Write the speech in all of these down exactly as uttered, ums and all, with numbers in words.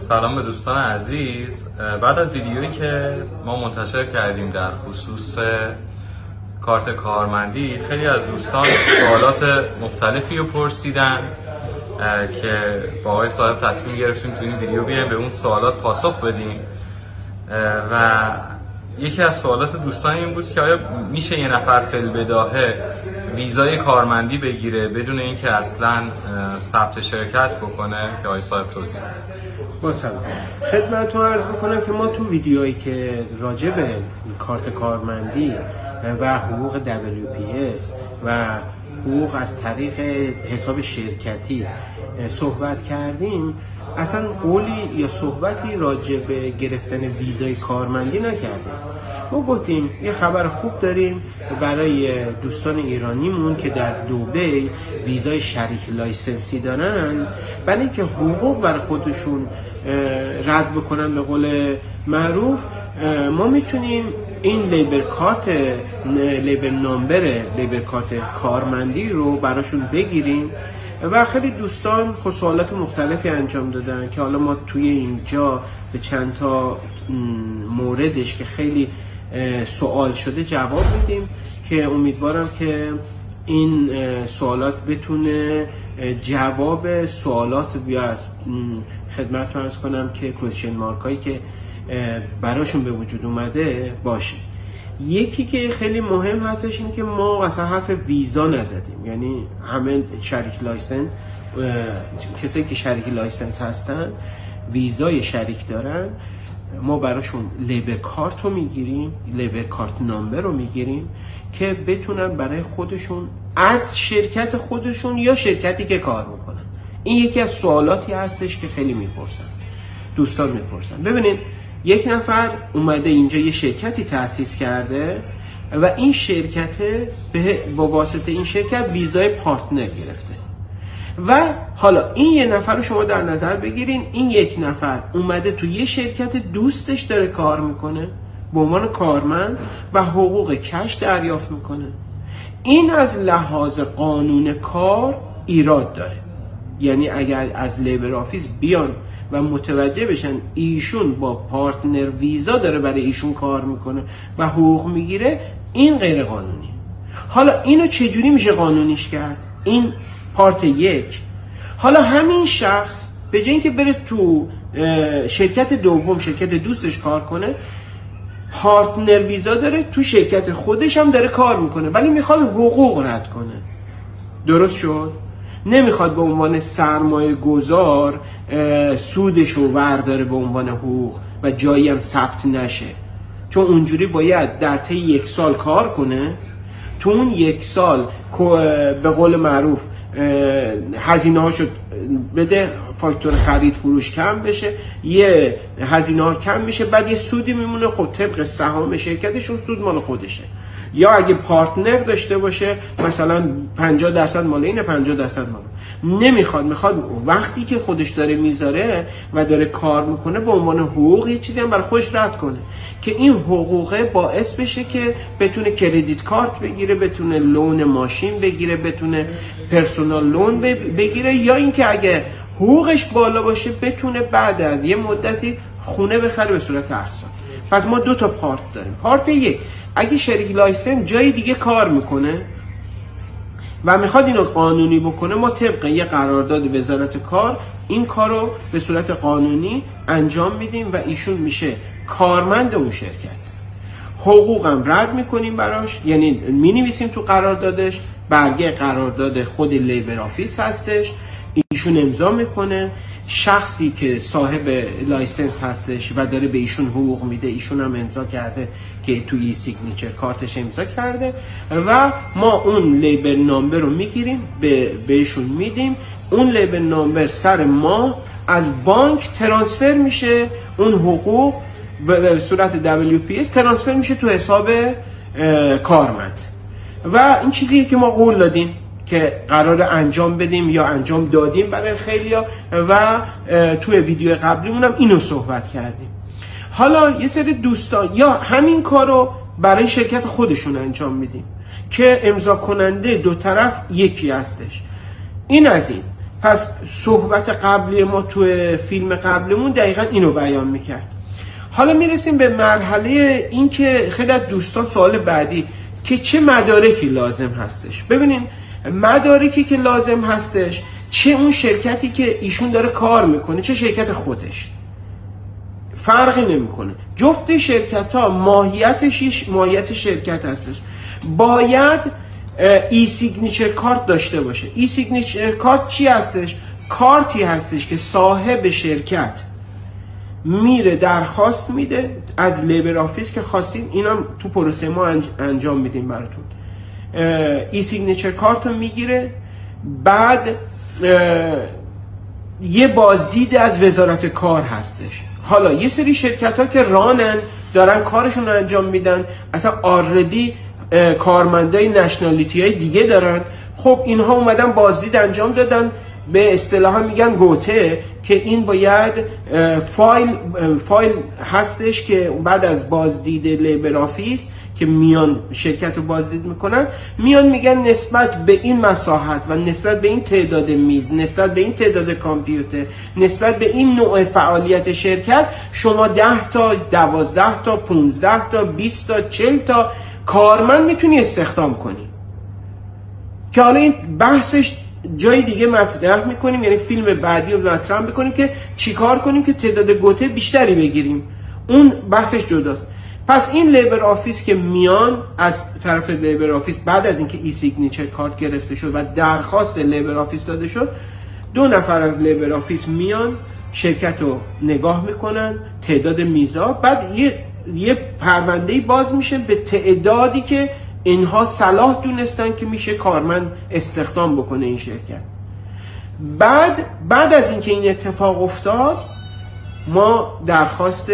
سلام به دوستان عزیز. بعد از ویدیویی که ما منتشر کردیم در خصوص کارت کارمندی، خیلی از دوستان سوالات مختلفی رو پرسیدن که با آقای صاحب تصمیم گرفتیم تو این ویدیو بیایم به اون سوالات پاسخ بدیم. و یکی از سوالات دوستان این بود که آیا میشه یه نفر فی‌البداهه ویزای کارمندی بگیره بدون اینکه اصلا ثبت شرکت بکنه؟ که آقای صاحب توضیح بده. با سلام خدمتتون عرض بکنم که ما تو ویدیوهایی که راجع به کارت کارمندی و حقوق دبلیو پی اس و حقوق از طریق حساب شرکتی صحبت کردیم، اصلا قولی یا صحبتی راجع به گرفتن ویزای کارمندی نکردیم. ما گفتیم یه خبر خوب داریم برای دوستان ایرانیمون که در دبی ویزای شریک لایسنسی دارن، برای اینکه حقوق برای خودشون رد بکنن به قول معروف. ما میتونیم این لیبر کارت لیبر نامبر لیبر کارت کارمندی رو براشون بگیریم و خیلی دوستان خب سوالات مختلفی انجام دادن که حالا ما توی اینجا به چند تا موردش که خیلی سوال شده جواب میدیم که امیدوارم که این سوالات بتونه جواب سوالات بیاد. خدمتتون عرض کنم که کوئسچن مارک هایی که براشون به وجود اومده باشه. یکی که خیلی مهم هستش این که ما اصلا حرف ویزا نزدیم، یعنی همه شریک لایسنس، کسایی که شریک لایسنس هستن ویزای شریک دارن، ما براشون لیبر کارت رو میگیریم، لیبر کارت نامبر رو میگیریم که بتونن برای خودشون از شرکت خودشون یا شرکتی که کار میکنن. این یکی از سوالاتی هستش که خیلی میپرسن، دوستان میپرسن. ببینید یک نفر اومده اینجا یه شرکتی تأسیس کرده و این شرکت با واسطه این شرکت ویزای پارتنر گرفته و حالا این یه نفر رو شما در نظر بگیرین، این یک نفر اومده تو یه شرکت دوستش داره کار میکنه به عنوان کارمند و حقوق کش دریافت میکنه. این از لحاظ قانون کار ایراد داره، یعنی اگر از لیبر آفیس بیان و متوجه بشن ایشون با پارتنر ویزا داره برای ایشون کار میکنه و حقوق میگیره، این غیر قانونی. حالا اینو چجوری میشه قانونیش کرد؟ این پارت یک. حالا همین شخص به جای اینکه بره تو شرکت دوم، شرکت دوستش کار کنه، پارتنر ویزا داره تو شرکت خودش هم داره کار میکنه ولی میخواد حقوق رد کنه. درست شد؟ نمیخواد به عنوان سرمایه گذار سودش رو ورداره به عنوان حقوق و جایی هم ثبت نشه، چون اونجوری باید در طی یک سال کار کنه. تو اون یک سال به قول معروف هزینه هاشو بده، فاکتور خرید فروش کم بشه، یه هزینه ها کم میشه، بعد یه سودی میمونه خب طبق سهام شرکتشون سود مال خودشه. یا اگه پارتنر داشته باشه مثلا پنجاه درصد مال اینه، پنجاه درصد مال نمیخواد، میخواد وقتی که خودش داره میذاره و داره کار میکنه به عنوان حقوق یه چیزی هم برای خودش رد کنه که این حقوقه باعث بشه که بتونه کردیت کارت بگیره، بتونه لون ماشین بگیره، بتونه پرسونال لون بگیره، یا اینکه اگه حقوقش بالا باشه بتونه بعد از یه مدتی خونه بخره به صورت اقساط. پس ما دو تا پارت داریم. پارت یک، اگه شریک لایسنس جای دیگه کار میکنه و میخواد اینو قانونی بکنه، ما طبق یه قرارداد وزارت کار این کارو به صورت قانونی انجام میدیم و ایشون میشه کارمند اون شرکت. حقوقم رد میکنیم براش، یعنی مینویسیم تو قراردادش، برگه قرارداد خود لیبر آفیس هستش، ایشون امضا میکنه، شخصی که صاحب لایسنس هستش و داره به ایشون حقوق میده ایشون هم امضا کرده که تو ای سیگنیچر کارتش امضا کرده و ما اون لیبر نامبر رو میگیریم به بهشون میدیم. اون لیبر نامبر سر ما از بانک ترانسفر میشه، اون حقوق به صورت دبلیو پی اس ترانسفر میشه تو حساب کارمند و این چیزیه که ما قول دادیم که قرار انجام بدیم یا انجام دادیم برای خیلیا و توی ویدیو قبلیمون هم اینو صحبت کردیم. حالا یه سری دوستان یا همین کارو برای شرکت خودشون انجام میدیم که امضا کننده دو طرف یکی هستش. این از این پس صحبت قبلی ما تو فیلم قبلمون دقیقا اینو بیان میکرد. حالا میرسیم به مرحله این که خیلی از دوستان سوال بعدی که چه مدارکی لازم هستش. ببینین مدارکی که لازم هستش، چه اون شرکتی که ایشون داره کار میکنه، چه شرکت خودش، فرقی نمیکنه. جفت شرکت ها ماهیتش ماهیت شرکت هستش. باید ای سیگنیچر کارت داشته باشه. ای سیگنیچر کارت چی هستش؟ کارتی هستش که صاحب شرکت میره درخواست میده از لیبر آفیس که خواستیم، اینم تو پروسه ما انجام میدیم براتون. ای سیگنیچر کارت رو میگیره، بعد یه بازدید از وزارت کار هستش. حالا یه سری شرکت ها که رانن دارن کارشون رو انجام میدن، اصلا آردی کارمندای نشنالیتی های دیگه دارن، خب اینها اومدن بازدید انجام دادن، به اصطلاح میگن گوته، که این باید فایل فایل هستش که بعد از بازدید لیبر آفیس که میان شرکت رو بازدید میکنن، میان میگن نسبت به این مساحت و نسبت به این تعداد میز، نسبت به این تعداد کامپیوتر، نسبت به این نوع فعالیت شرکت، شما ده تا، دوازده تا، پونزده تا، بیست تا، چل تا کارمند میتونی استخدام کنی. که حالا این بحثش جای دیگه مطرح میکنیم، یعنی فیلم بعدی رو مطرح میکنیم که چیکار کنیم که تعداد گوته بیشتری بگیریم، اون بحثش جداست. پس این لیبر آفیس که میان از طرف لیبر آفیس بعد از اینکه ای سیگنیچر کارت گرفته شد و درخواست لیبر آفیس داده شد، دو نفر از لیبر آفیس میان شرکت رو نگاه میکنن، تعداد میزا، بعد یه یه پرونده‌ای باز میشه به تعدادی که اینها صلاح دونستن که میشه کارمند استخدام بکنه این شرکت. بعد بعد از اینکه این اتفاق افتاد، ما درخواست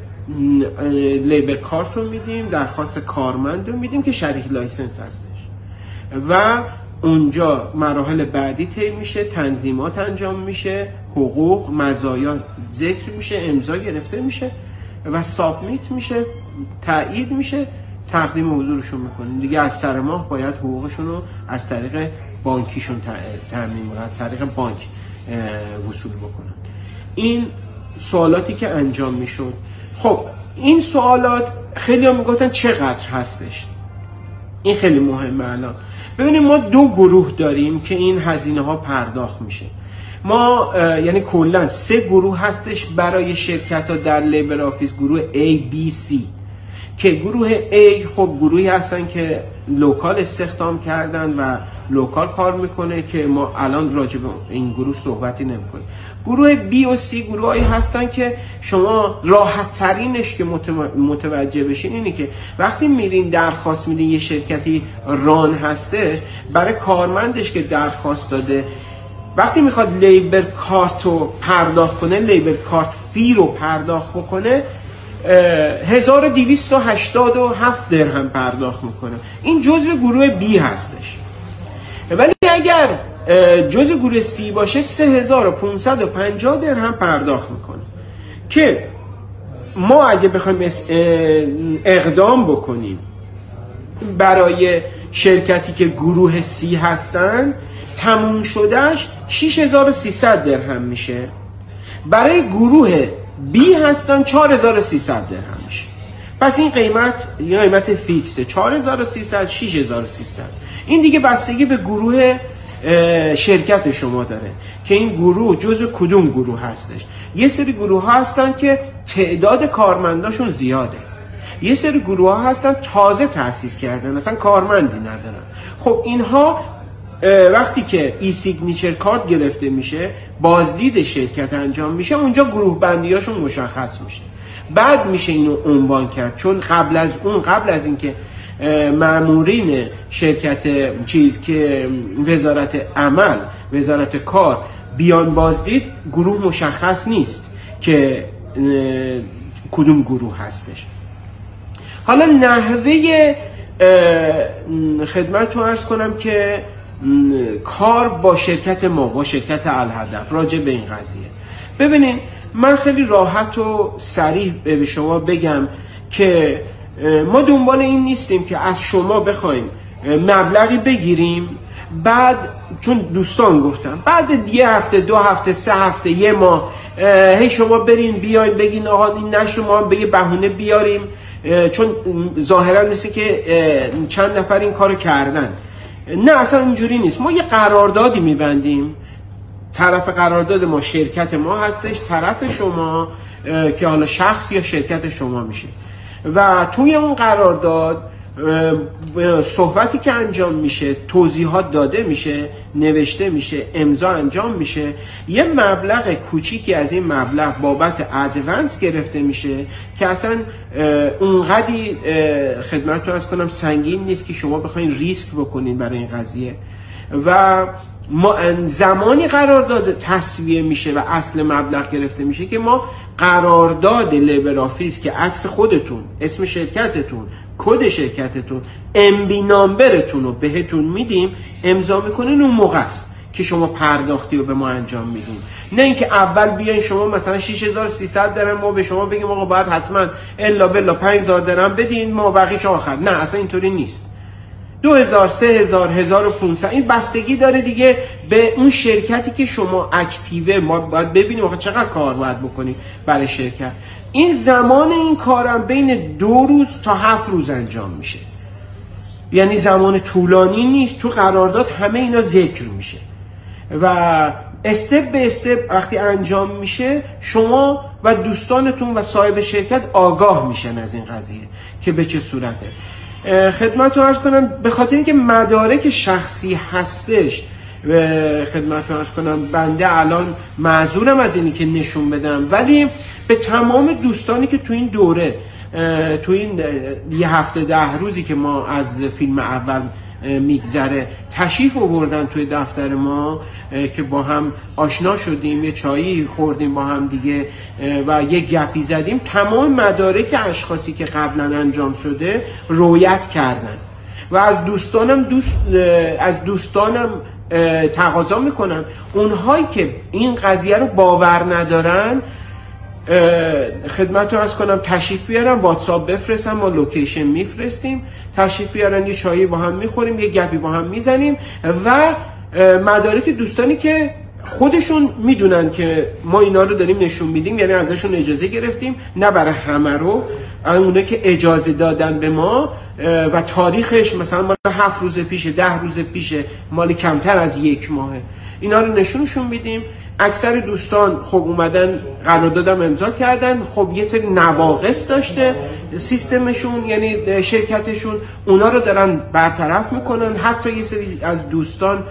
لیبر کارت رو میدیم، درخواست کارمند رو میدیم که شریک لایسنس هستش و اونجا مراحل بعدی طی میشه، تنظیمات انجام میشه، حقوق مزایا ذکر میشه، امضا گرفته میشه و سابمیت میشه، تایید میشه، تقدیم حضورشون میکنیم دیگه. از سر ماه باید حقوقشون رو از طریق بانکیشون تامین کنن، از طریق بانک وصول بکنن. این سوالاتی که انجام میشد. خب این سوالات خیلی هم میگفتن چقدر هستش، این خیلی مهمه. الان ببینیم ما دو گروه داریم که این هزینه ها پرداخت میشه. ما یعنی کلا سه گروه هستش برای شرکت ها در لیبر آفیس، گروه A, B, C، که گروه A خب گروهی هستن که لوکال استخدام کردن و لوکال کار میکنه که ما الان راجع به این گروه صحبتی نمیکنیم. گروه B و C گروهایی هستن که شما راحت ترینش که متوجه بشین اینه که وقتی میرین درخواست میدین یه شرکتی ران هستش، برای کارمندش که درخواست داده وقتی میخواد لیبر کارت رو پرداخت کنه، لیبر کارت فی رو پرداخت بکنه، هزار و دویست و هشتاد و هفت درهم پرداخت میکنه. این جزء گروه B هستش. ولی اگر جزء گروه C باشه سه هزار و پانصد و پنجاه درهم پرداخت میکنه. که ما اگه بخوایم اقدام بکنیم برای شرکتی که گروه C هستن، تموم شدهش شش هزار و سیصد درهم میشه. برای گروه B هستن چهار هزار و سیصد درهم میشه. پس این قیمت یه قیمت فیکسه، چهار هزار و سیصد، شش هزار و سیصد. این دیگه بستگی به گروه شرکت شما داره که این گروه جزو کدوم گروه هستش. یه سری گروه ها هستن که تعداد کارمنداشون زیاده، یه سری گروه ها هستن تازه تأسیس کردن، اصلا کارمندی ندارن. خب اینها وقتی که ای سیگنیچر کارت گرفته میشه، بازدید شرکت انجام میشه، اونجا گروه بندی هاشون مشخص میشه. بعد میشه اینو عنوان کرد، چون قبل از اون قبل از اینکه مامورین شرکت چیز که وزارت عمل، وزارت کار بیان بازدید، گروه مشخص نیست که کدوم گروه هستش. حالا نحوه خدمت رو عرض کنم که کار با شرکت ما، با شرکت الهدف راجع به این قضیه. ببینین من خیلی راحت و صریح به شما بگم که ما دنبال این نیستیم که از شما بخوایم مبلغی بگیریم بعد چون دوستان گفتم بعد یه هفته دو هفته سه هفته یه ماه هی شما برین بیاین بگین آقا این نه شما به یه بهونه بیاریم، چون ظاهرا مثل که چند نفر این کارو کردن. نه اصلا اینجوری نیست. ما یه قراردادی میبندیم، طرف قرارداد ما شرکت ما هستش، طرف شما که حالا شخص یا شرکت شما میشه و توی اون قرارداد صحبتی که انجام میشه، توضیحات داده میشه، نوشته میشه، امضا انجام میشه، یه مبلغ کوچیکی از این مبلغ بابت ادوانس گرفته میشه که اصلا اونقدی خدمتتون عرض کنم سنگین نیست که شما بخواید ریسک بکنین برای این قضیه. و ما زمانی قرارداد تصویه میشه و اصل مبلغ گرفته میشه که ما قرارداد لیبر آفیس که عکس خودتون، اسم شرکتتون، کد شرکتتون، ام بی نامبرتون رو بهتون میدیم، امضا میکنین اون موقع است که شما پرداختی رو به ما انجام میدین. نه اینکه اول بیاین شما مثلا شش هزار و سیصد درم ما به شما بگیم آقا باید حتما الا بلا پنج هزار درم بدین ما بقیه‌اش آخر. نه اصلا اینطوری نیست. دو هزار، سه هزار، هزار و پانصد این بستگی داره دیگه به اون شرکتی که شما اکتیوه. ما باید ببینیم آخه چقدر کار باید بکنیم برای شرکت. این زمان این کارم بین دو روز تا هفت روز انجام میشه، یعنی زمان طولانی نیست. تو قرارداد همه اینا ذکر میشه و استپ به استپ وقتی انجام میشه شما و دوستانتون و صاحب شرکت آگاه میشن از این قضیه که به چه صورته. خدمتتون عرض کنم به خاطر اینکه مدارک شخصی هستش، خدمتتون عرض کنم بنده الان معذورم از اینی که نشون بدم، ولی به تمام دوستانی که تو این دوره، تو این یه هفته ده روزی که ما از فیلم اول میگذره تشریف آوردن توی دفتر ما که با هم آشنا شدیم، یه چایی خوردیم با هم دیگه و یه گپی زدیم، تمام مدارک اشخاصی که قبلا انجام شده رویت کردن و از دوستانم دوست از دوستانم تقاضا میکنم اونهایی که این قضیه رو باور ندارن خدمت رو عرض کنم تشریف بیارن، واتساپ بفرستن، ما لوکیشن میفرستیم، تشریف بیارن یه چایی با هم میخوریم، یه گپی با هم میزنیم و مدارک دوستانی که خودشون میدونن که ما اینا رو داریم نشون میدیم، یعنی ازشون اجازه گرفتیم، نه برای همه رو، اونه که اجازه دادن به ما و تاریخش مثلا مال هفت روز پیشه، ده روز پیشه، مال کمتر از یک ماهه، اینا رو نشونشون میدیم. اکثر دوستان خب اومدن قراردادم امضا کردن، خب یه سری نواقص داشته سیستمشون یعنی شرکتشون، اونا رو دارن برطرف میکنن. حتی یه سری از دوستان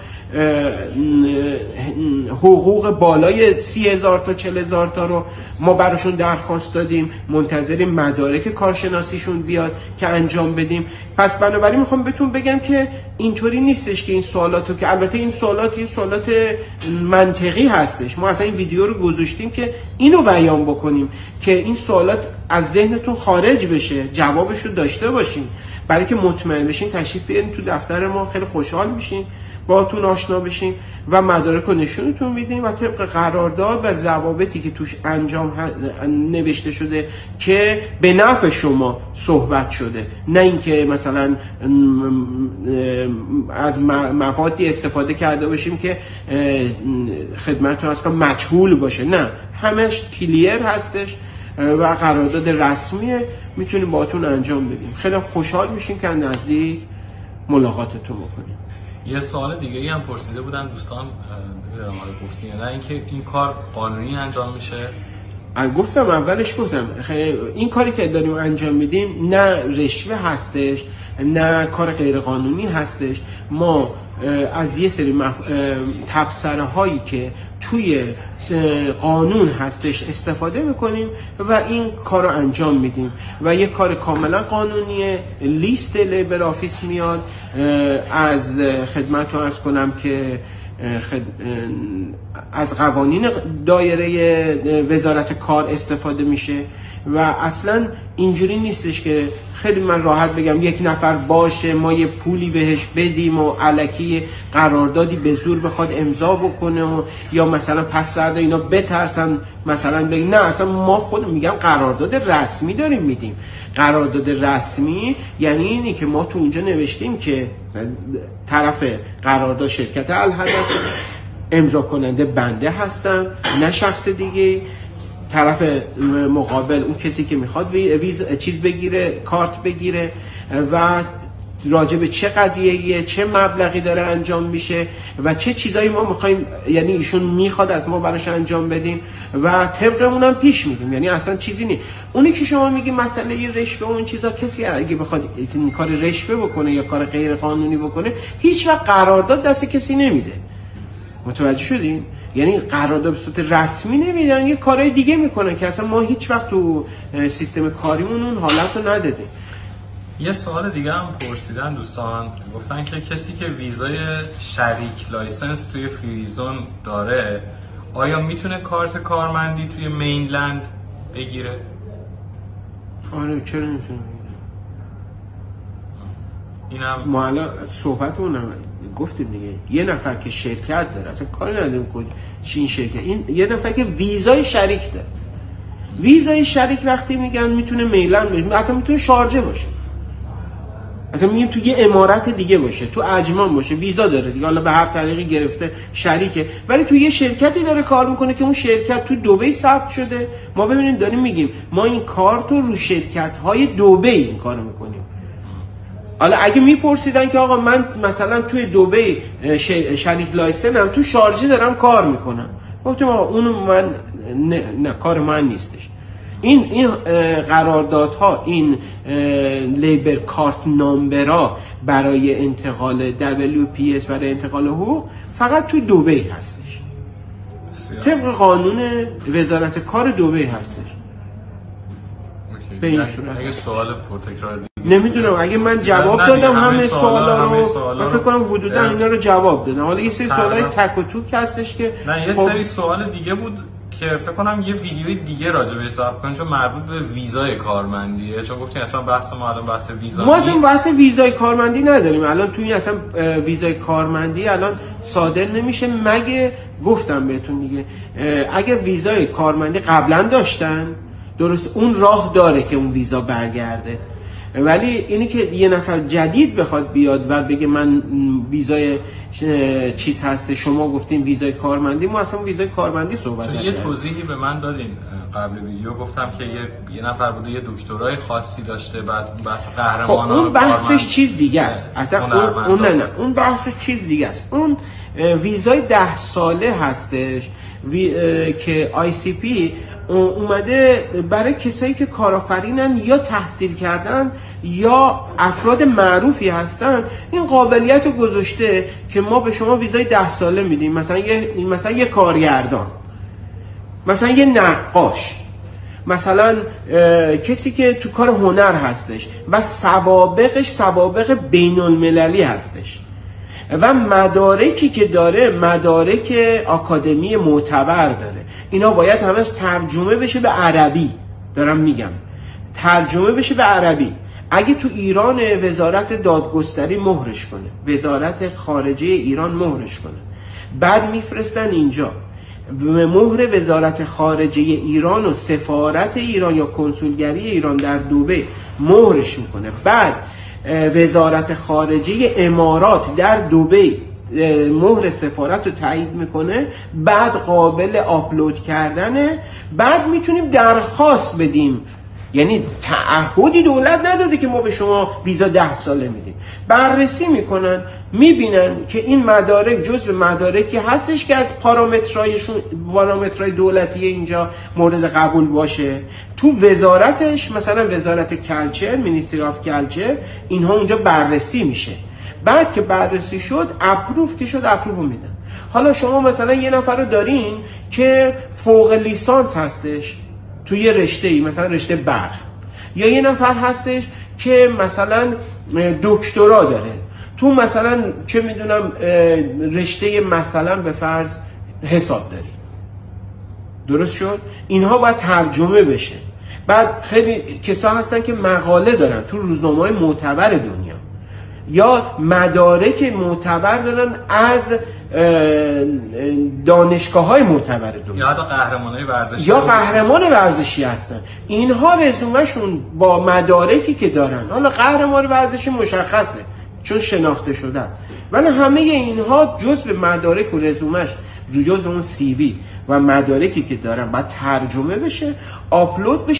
حقوق بالای سی هزار تا چل هزار تا رو ما براشون درخواست دادیم، منتظریم مدارک کارشناسیشون بیاد که انجام بدیم. پس بنابراین میخوام بهتون بگم که اینطوری نیستش که این سوالاتو، که البته این سوالات این سوالات منطقی هستش، ما اصلا این ویدیو رو گذاشتیم که اینو بیان بکنیم که این سوالات از ذهنتون خارج بشه، جوابش رو داشته باشین، برای که مطمئن بشین تشریف بیارین تو دفتر ما، خیلی خوشحال میشین باهاتون آشنا بشین و مدارک رو نشونتون میدیم و طبق قرارداد و ضوابطی که توش انجام نوشته شده که به نفع شما صحبت شده، نه اینکه مثلا از مفادی استفاده کرده باشیم که خدمتتون از کنم مجهول باشه، نه همش کلیر هستش و قرارداد رسمیه، میتونیم باهاتون انجام بدیم. خیلی خوشحال میشیم که نزدیک ملاقاتتون بکنیم. یه سوال دیگه ای هم پرسیده بودن دوستان، ببینم حالا گفتین نه اینکه این کار قانونی انجام میشه؟ گفتم اولش گفتم این کاری که داریم انجام میدیم نه رشوه هستش، نه کار غیر قانونی هستش. ما از یه سری مف... تبصره هایی که توی قانون هستش استفاده میکنیم و این کار رو انجام میدیم و یه کار کاملا قانونیه. لیست لیبر آفیس میاد، از خدمت رو عرض کنم که خد... از قوانین دایره وزارت کار استفاده میشه و اصلا اینجوری نیستش که خیلی من راحت بگم یک نفر باشه ما یه پولی بهش بدیم و الکی قراردادی به زور بخواد امضا بکنه و یا مثلا پس فردا اینا بترسن مثلا بگن نه اصلا ما خود میگم قرارداد رسمی داریم میدیم. قرارداد رسمی یعنی اینی که ما تو اونجا نوشتیم که طرف قرارداد شرکت الهدف، امضا کننده بنده هستم نه شخص دیگه، طرف مقابل اون کسی که میخواد ویز چیز بگیره کارت بگیره و راجع به چه قضیه‌ایه چه مبلغی داره انجام میشه و چه چیزایی ما میخوایم یعنی ایشون میخواد از ما براش انجام بدیم و طبق اونم پیش میدیم. یعنی اصلا چیزی نیست. اونی که شما میگی مسئله رشوه و اون چیزا کسی اگه بخواد این کار رشوه بکنه یا کار غیر قانونی بکنه هیچ وقت قرارداد دست کسی نمیده. متوجه شدین؟ یعنی قرارداد به صورت رسمی نمیدن، یه کارهای دیگه میکنن که اصلا ما هیچ وقت تو سیستم کاریمون اون حالت رو ندادیم. یه سوال دیگه هم پرسیدن دوستان، گفتن که کسی که ویزای شریک لایسنس توی فریزون داره آیا میتونه کارت کارمندی توی مینلند بگیره؟ آره چرا نمیتونه بگیره؟ اینم ما الان صحبتمون هم گفتیم دیگه، یه نفر که شرکت داره اصلا کاری نداریم کجا چین شرکت، این یه نفر که ویزای شریک داره. ویزای شریک وقتی میگن میتونه میلان باشه، اصلا میتونه شارجه باشه، اصلا میگیم تو یه امارت دیگه باشه، تو عجمان باشه، ویزا داره دیگه، حالا به هر طریقی گرفته شریکه، ولی تو یه شرکتی داره کار میکنه که اون شرکت تو دبی ثبت شده. ما ببینیم داریم میگیم ما این کارت رو رو شرکت های دبی این کارو میکنیم. حالا اگه میپرسیدن که آقا من مثلا توی دبی شریک لایسنم تو شارجه دارم کار میکنم، گفتم آقا اون من نه, نه کار من نیستش. این این قراردادها این لیبر کارت نامبرها برای انتقال دبلیو پی اس برای انتقال حقوق فقط تو دبی هستش، طبق قانون وزارت کار دبی هستش. به این صورت اگه سوال پرتکرار دیگه نمیدونم، اگه من جواب دادم همه سوالا رو من فکر کنم حدودا اینا رو جواب دادم. حالا یه سری سوالای تک و توک هستش که نه یه سری سوال دیگه بود که فکر کنم یه ویدیوی دیگه راجع بهش صحبت کنیم چون مربوط به ویزای کارمندیه، چون گفتین اصلا بحث ما الان بحث ویزا ما اصلا بحث ویزای کارمندی نداریم الان. توی اصلا ویزای کارمندی الان صادر نمیشه مگه گفتم بهتون دیگه اگه ویزای کارمندی قبلا داشتن درست اون راه داره که اون ویزا برگرده، ولی اینی که یه نفر جدید بخواد بیاد و بگه من ویزای چیز هسته شما گفتین ویزای کارمندی، ما اصلا ویزای کارمندی صحبت نکردیم. یه توضیحی به من دادین قبل ویدیو، گفتم که یه, یه نفر بوده یه دکترای خاصی داشته بعد بحث قهرمانان خب اون بحثش چیز دیگه است اصلا. اون, اون نه نه اون بحثش چیز دیگه است. اون ویزای ده ساله هستش وی... که آی سی پی اومده برای کسایی که کارآفرینن یا تحصیل کردن یا افراد معروفی هستن این قابلیت رو گذاشته که ما به شما ویزای ده ساله میدیم. مثلا یه مثلا یه کارگردان، مثلا یه نقاش، مثلا کسی که تو کار هنر هستش و سوابقش سوابق بین المللی هستش و مدارکی که داره مدارک آکادمی معتبر داره، اینا باید همش ترجمه بشه به عربی. دارم میگم ترجمه بشه به عربی. اگه تو ایران وزارت دادگستری مهرش کنه، وزارت خارجه ایران مهرش کنه، بعد میفرستن اینجا مهر وزارت خارجه ایران و سفارت ایران یا کنسولگری ایران در دبی مهرش میکنه، بعد وزارت خارجه امارات در دبی مهر سفارت رو تایید میکنه، بعد قابل آپلود کردنه، بعد میتونیم درخواست بدیم. یعنی تعهدی دولت نداده که ما به شما ویزا ده ساله میدیم. بررسی میکنن میبینن که این مدارک جزو مدارکی هستش که از پارامترایشون پارامترهای دولتی اینجا مورد قبول باشه. تو وزارتش مثلا وزارت کلچر، مینیستری آف کلچر، اینها اونجا بررسی میشه. بعد که بررسی شد اپروف که شد اپروف میدن. حالا شما مثلا یه نفر رو دارین که فوق لیسانس هستش توی رشته‌ای، مثلا رشته برق، یا یه نفر هستش که مثلا دکترا داره تو مثلا چه میدونم رشته مثلا به فرض حساب داری. درست شد؟ اینها باید ترجمه بشه. بعد خیلی کسا هستن که مقاله دارن تو روزنامه‌های معتبر دنیا یا مدارک معتبر دارن از دانشگاه‌های معتبر دنیا یا حتی قهرمانای ورزشی یا قهرمان ورزشی هستن. اینها رزومه‌شون با مدارکی که دارن، حالا قهرمان ورزشی مشخصه چون شناخته شدن، ولی همه اینها جزء مدارک و رزومش جزء اون سی وی و مدارکی که دارن باید ترجمه بشه، آپلود بشه.